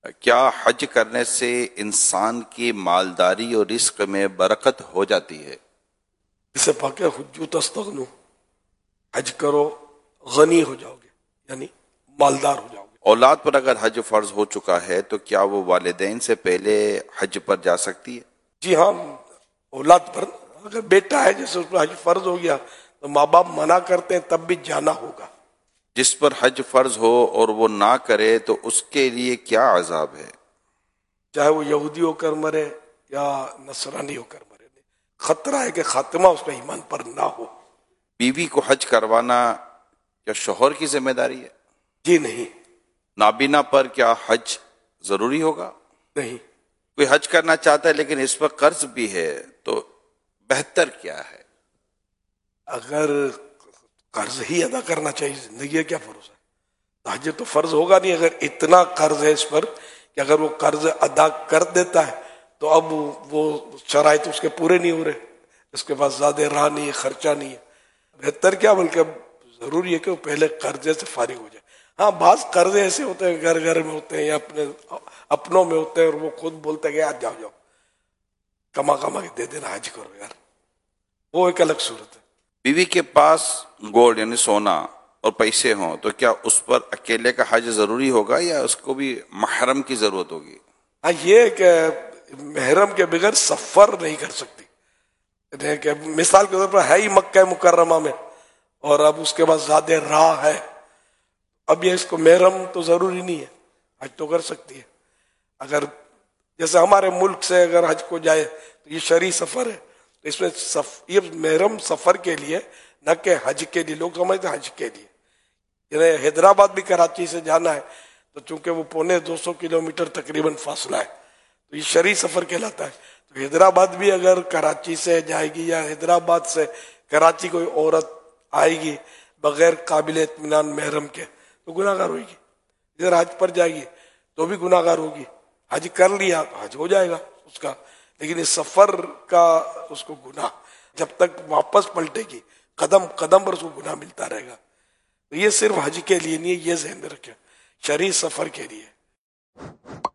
کیا حج کرنے سے انسان کی مالداری اور رزق میں برکت ہو جاتی ہے؟ اسے پاک ہے حجو تستغنو، حج کرو غنی ہو جاؤ گے، یعنی مالدار ہو جاؤ گے۔ اولاد پر اگر حج فرض ہو چکا ہے تو کیا وہ والدین سے پہلے حج پر جا سکتی ہے؟ جی ہاں، اولاد پر اگر بیٹا ہے جیسے اس پر حج فرض ہو گیا تو ماں باپ منع کرتے ہیں تب بھی جانا ہوگا۔ جس پر حج فرض ہو اور وہ نہ کرے تو اس کے لیے کیا عذاب ہے؟ چاہے وہ یہودی ہو کر مرے یا نصرانی ہو کر مرے، خطرہ ہے کہ خاتمہ اس کا ایمان پر نہ ہو۔ بیوی کو حج کروانا کیا شوہر کی ذمہ داری ہے؟ جی نہیں، نابینا پر کیا حج ضروری ہوگا؟ نہیں، کوئی حج کرنا چاہتا ہے لیکن اس پر قرض بھی ہے تو بہتر کیا ہے؟ اگر قرض ہی ادا کرنا چاہیے، زندگی ہے کیا بھروسہ ہے؟ حج تو فرض ہوگا نہیں اگر اتنا قرض ہے اس پر کہ اگر وہ قرض ادا کر دیتا ہے تو اب وہ شرائط اس کے پورے نہیں ہو رہے، اس کے پاس زیادہ راہ نہیں ہے، خرچہ نہیں ہے۔ بہتر کیا، بلکہ ضروری ہے کہ وہ پہلے قرضے سے فارغ ہو جائے۔ ہاں، بعض قرضے ایسے ہوتے ہیں گھر گھر میں ہوتے ہیں یا اپنوں میں ہوتے ہیں اور وہ خود بولتے ہیں کہ آج جاؤ کما کے دے دینا، حج کرو یار، وہ ایک الگ صورت ہے۔ بیوی کے پاس گولڈ یعنی سونا اور پیسے ہوں تو کیا اس پر اکیلے کا حج ضروری ہوگا یا اس کو بھی محرم کی ضرورت ہوگی؟ ہاں، یہ کہ محرم کے بغیر سفر نہیں کر سکتی، کہ مثال کے طور پر ہے ہی مکہ مکرمہ میں اور اب اس کے بعد زیادہ راہ ہے، اب یہ اس کو محرم تو ضروری نہیں ہے، حج تو کر سکتی ہے۔ اگر جیسے ہمارے ملک سے اگر حج کو جائے تو یہ شرعی سفر ہے، تو اس میں یہ محرم سفر کے لیے نہ کہ حج کے لیے، لوگ سمجھتے ہیں حج کے لیے، یعنی حیدرآباد بھی کراچی سے جانا ہے تو چونکہ وہ 250 کلومیٹر تقریباً فاصلہ ہے تو یہ شرعی سفر کہلاتا ہے۔ تو حیدرآباد بھی اگر کراچی سے جائے گی یا حیدرآباد سے کراچی کوئی عورت آئے گی بغیر قابل اطمینان محرم کے تو گناہ گار ہوئے گی، ادھر حج پر جائے گی تو بھی گناہ گار ہوگی۔ حج کر لیا تو حج ہو جائے گا اس کا، لیکن اس سفر کا اس کو گناہ جب تک واپس پلٹے گی قدم قدم پر اس کو گناہ ملتا رہے گا۔ تو یہ صرف حج کے لیے نہیں ہے، یہ ذہن میں رکھیں، شرعی سفر کے لیے۔